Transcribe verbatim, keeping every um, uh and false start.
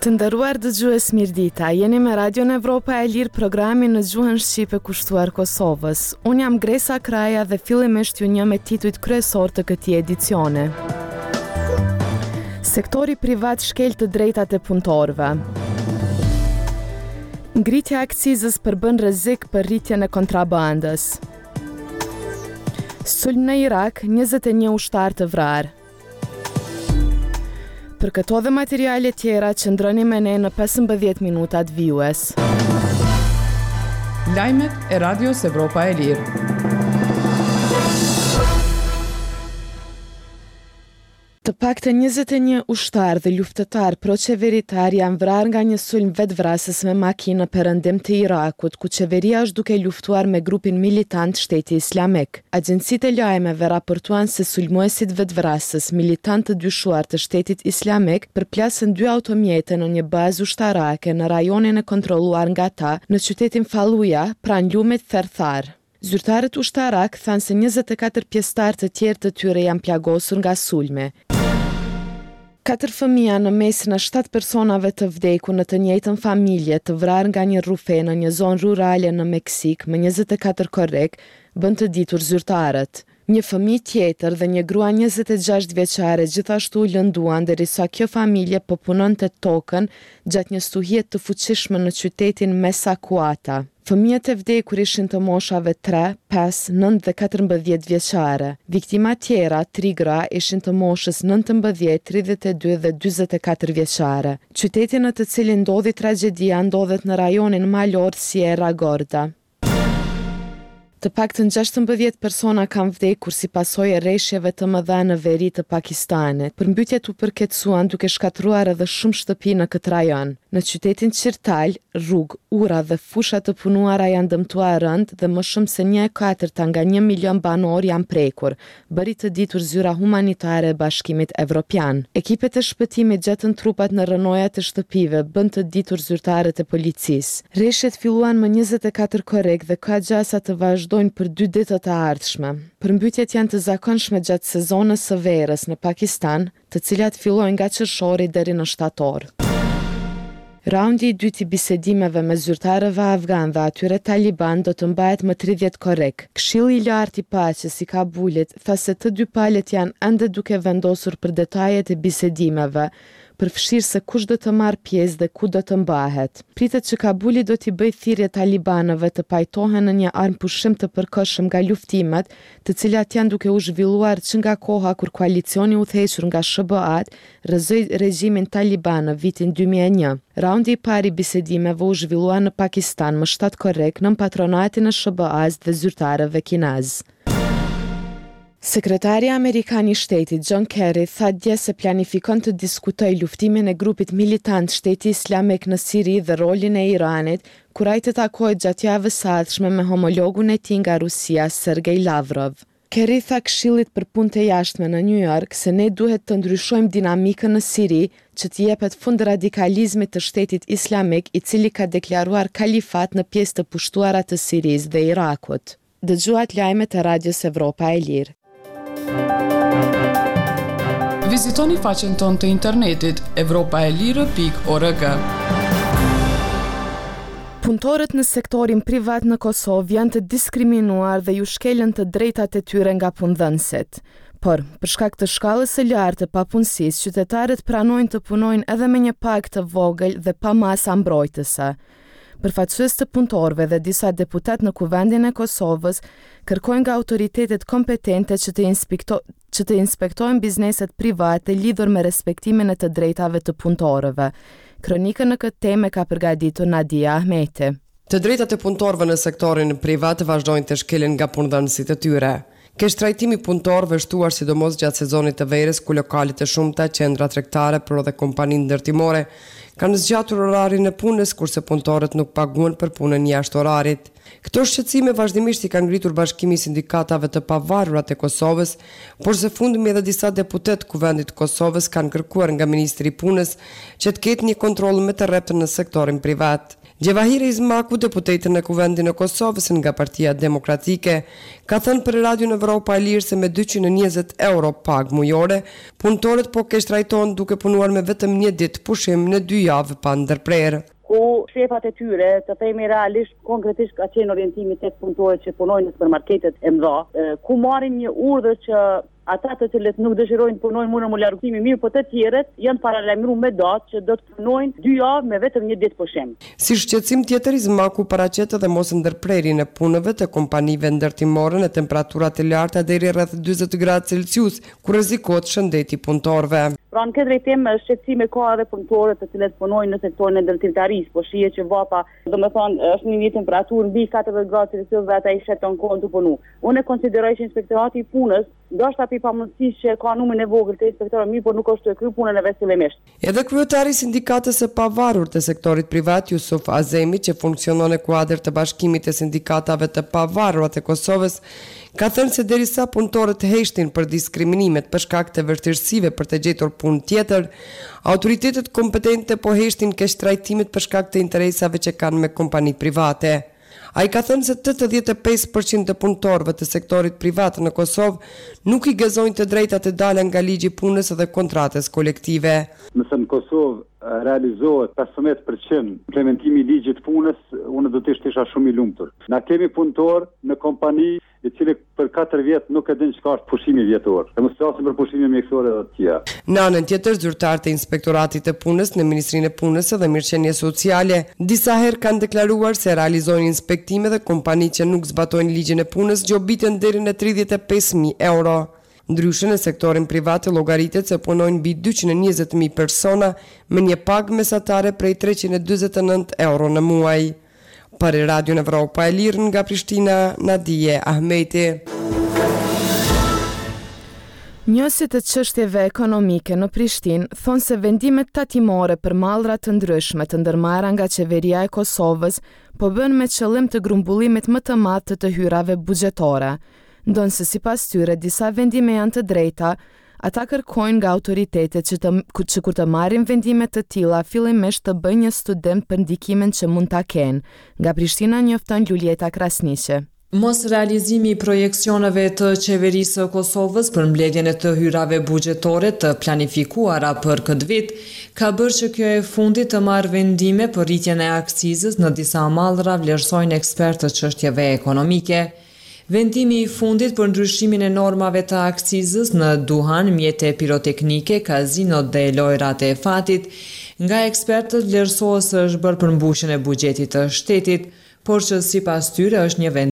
Të nderuar dëgjues, mirëdita. Jeni me Radion Evropa e Lirë, programin në gjuhën shqipe kushtuar Kosovës. Unë jam Gresa Kraja dhe fillimisht ju njeh me titujt kryesor të këtij edicioni. Sektori privat shkel të drejtat e punëtorëve. Ngritja e akcizës përbën rrezik për rritjen e kontrabandës. Sulm në Irak, njëzet e një ushtar të vrarë. Për këto dhe materiale tjera, qëndroni me ne në pesëmbëdhjetë minutat vijues. Lajmet e Radios Evropa e Lirë. Të paktën njëzet e një ushtar dhe luftëtar pro-qeveritar janë vrarë nga një sulm vetvrasës me makinë perëndim të Irakut, ku qeveria është duke luftuar me grupin militant Shteti Islamik. Agjencitë e lajmeve raportuan se sulmuesit vetvrasës, militant të dyshuar të Shtetit Islamik, përplasën dy automjete në një bazë ushtarake në rajonin e kontrolluar nga ta në qytetin Falluja, pranë lumit Therthar. Zyrtarët ushtarak thanë se njëzet e katër pjesëtar të tjerë të tyre janë plagosur nga sulme. Katër fëmija në mesin e shtatë personave të vdekur në të njëjtën familje të vrarë nga një rrufe në një zonë rurale në Meksik me njëzet e katër korrek, bën të ditur zyrtarët. Një fëmijë tjetër dhe një grua njëzet e gjashtë vjeçare gjithashtu u lënduan derisa kjo familje po punonte tokën gjatë një stuhie të fuqishme në qytetin Mesakuata. Fëmijët e vdekur ishin të moshave tre, pesë, nëntë dhe katërmbëdhjetë vjeçare. Viktima tjera, tri gra, ishin të moshës nëntëmbëdhjetë, tridhjetë e dy dhe dyzet e katër vjeçare. Qyteti në të cilin ndodhi tragjedia ndodhet në rajonin malor Sierra Gorda. Të paktën gjashtëmbëdhjetë persona kanë vdekur si pasojë e rreshjeve të mëdha në veri të Pakistanit. Përmbytjet u përkeçuan duke shkatruar edhe shumë shtëpi në këtë rajon. Në qytetin Qirtal, rrugë, ura dhe fusha të punuara janë dëmtuar rënd dhe më shumë se një e katërta nga një milion banor janë prekur, bëri të ditur zyra humanitare e Bashkimit Evropian. Ekipet e shpëtimit gjetën trupat në rënojat e shtëpive, bën të ditur zyrtarët e policisë. Rreshjet filluan më njëzet e katër korrek dhe ka gjasa të vazhdojnë për dy ditët e ardhshme. Përmbytjet janë të zakonshme gjatë sezonës së verës në Pakistan, të cilat fillojnë nga qershori deri në shtator. Raundi i dytë i bisedimeve me zyrtarëve afgan dhe atyre taliban do të mbahet më tridhjetë korrek. Këshilli i lartë i paqes i Kabulit tha se të dy palët janë ende duke vendosur për detajet e bisedimeve, përfshirë se kush do të marrë pjesë dhe ku do të mbahet. Pritet që Kabuli do t'i bëjë thirrje talibanëve të pajtohen në një armë pushim të përkohshëm nga luftimet, të cilat janë duke u zhvilluar që nga koha kur koalicioni udhëhequr nga S B A rrëzoi regjimin taliban në vitin dy mijë e një. Raundi i parë i bisedimeve u zhvillua në Pakistan më shtatë korrek nën patronatin e S B A-s dhe zyrtarëve kinez. Sekretari Amerikan i Shtetit John Kerry tha dje se planifikon të diskutojë luftimin e grupit militant Shteti Islamik në Siri dhe rolin e Iranit, kur ai të takohet gjatë javës së ardhshme me homologun e tij nga Rusia, Sergej Lavrov. Kerry tha Këshillit për Punë të Jashtme në New York se ne duhet të ndryshojmë dinamikën në Siri që të jepet fund radikalizmit të Shtetit Islamik, i cili ka deklaruar kalifat në pjesë të pushtuara të Sirisë dhe Irakut. Dëgjuat lajmet e Radios Evropa e Lirë. Vizitoni faqen tonë të internetit evropaelire pikë org. Punëtorët në sektorin privat në Kosovë janë të diskriminuar dhe ju shkelën të drejtat e tyre nga punëdhënësit. Por, për shkak të shkallës së lartë të papunësisë, qytetarët pranojnë të punojnë edhe me një pagë të vogël dhe pa masa mbrojtëse. Përfaqësues të punëtorëve dhe disa deputat në Kuvendin e Kosovës kërkojnë nga autoritetet kompetente që të inspekto, që të inspektojnë bizneset private lidhur me respektimin e të drejtave të punëtorëve. Kronikën në këtë temë ka përgatitur Nadia Ahmeti. Të drejtat e punëtorëve në sektorin privat vazhdojnë të shkelen nga punëdhënësit e tyre. Kesh trajtimi punëtorëve shtuar sidomos gjatë sezonit të verës, ku lokalet e shumta, qendra tregtare, por edhe kompaninë ndërtimore kanë zgjatur orarin e punës, kurse punëtorët nuk paguhen për punën jashtë orarit. Këto shqetësime vazhdimisht i kanë ngritur Bashkimi i Sindikatave të Pavarura të Kosovës, por së fundmi edhe disa deputet Kuvendit të Kosovës kanë kërkuar nga Ministri i Punës që të ketë një kontroll më të rreptë në sektorin privat. Gjevahiri Izmaku, deputete në Kuvendin e Kosovës nga Partia Demokratike, ka thënë për Radion Evropa e Lirë se me dyqind e njëzet euro pagë mujore, punëtorët po keshtrajton duke punuar me vetëm një ditë pushim në dy javë pa ndërprerë. Ku shefat e tyre, të themi realisht, konkretisht ka qenë orientimi tek punëtorët që punojnë në supermarketet e mëdha, ku marrin një urdhër që ata të cilët nuk dëshirojnë të punojnë mund në largëtimi mirë, po të tjerët janë paralajmëruar me datë që do të punojnë dy javë me vetëm një ditë pushim. Si shqetësim tjetër, Izmaku paraqet edhe mos ndërprerjen e punëve të kompanive ndërtimore në temperaturat e larta deri rreth dyzet gradë Celsius, ku rrezikohet shëndeti punëtorëve. Pra në këtë drejtim shqetësime ka edhe punëtorët të cilët punojnë në sektorin e ndërtimtarisë, po shihet që vapa, domethënë është një temperaturë mbi katërdhjetë gradë Celsius dhe ata i sheton kohën të punu. Unë konsideroj që inspektorati i punës ndoshta pi pamundësisht që ka numrin e vogël të inspektorëve mirë, por nuk është të kryer punën e vet fillimisht. Edhe kryetari i sindikatës së pavarur të sektorit privat, Jusuf Azemi, që funksionon në kuadër të Bashkimit të Sindikatave të Pavarura të Kosovës, ka thënë se derisa punëtorët heshtin për diskriminimet për shkak të vërtetësive për të gjetur punë tjetër, autoritetet kompetente po heshtin keq trajtimet për shkak të interesave që kanë me kompani private. A i ka thënë se tetëdhjetë e pesë përqind të punëtorëve të sektorit privat në Kosovë nuk i gëzojnë të drejtat e dala nga ligji i punës dhe kontratës kolektive. Nëse në Kosovë realizohet pesëmbëdhjetë përqind implementimi i ligjit të punës, unë do të isha shumë i lumtur. Na kemi punëtor në kompani i cili për katër vjet nuk e din çka është pushimi vjetor. Ne mos flasim për pushime mjekësore dhe të tjera. Në anën tjetër, zyrtarët e Inspektoratit të Punës në Ministrinë e Punës dhe Mirëqenies Sociale disa herë kanë deklaruar se realizojnë inspektime dhe kompanitë që nuk zbatojnë ligjin e punës gjobiten deri në tridhjetë e pesë mijë euro. Ndryshe në sektorin privat llogaritet se punojnë mbi dyqind e njëzet mijë persona me një pagë mesatare prej treqind e dyzet e nëntë euro në muaj. Për Radion Evropa e Lirë nga Prishtina, Nadije Ahmeti. Njësit të çështjeve ekonomike në Prishtinë thonë se vendimet tatimore për mallra të ndryshme të ndërmarra nga qeveria e Kosovës po bën me qëllim të grumbullimit më të madh të të hyrave buxhetore. Ndonë se sipas tyre disa vendime janë të drejta, ata kërkojnë nga autoritetet që, të, që kur të marrin vendime të tilla fillimisht të bëjnë një studim për ndikimin që mund ta kenë. Nga Prishtina njofton Lulieta Krasniqe. Mos realizimi i projeksioneve të qeverisë së Kosovës për mbledhjen e të hyrave buxhetore të planifikuara për këtë vit ka bërë që kjo e fundit të marrë vendime për rritjen e akcizës në disa mallra, vlerësojnë ekspertë të çështjeve ekonomike. Vendimi i fundit për ndryshimin e normave të akcizës në duhan, mjete piroteknike, kazinot dhe lojrat e fatit, nga ekspertët vlerësohet se është bërë për mbushjen e buxhetit të shtetit, por që sipas tyre është një vend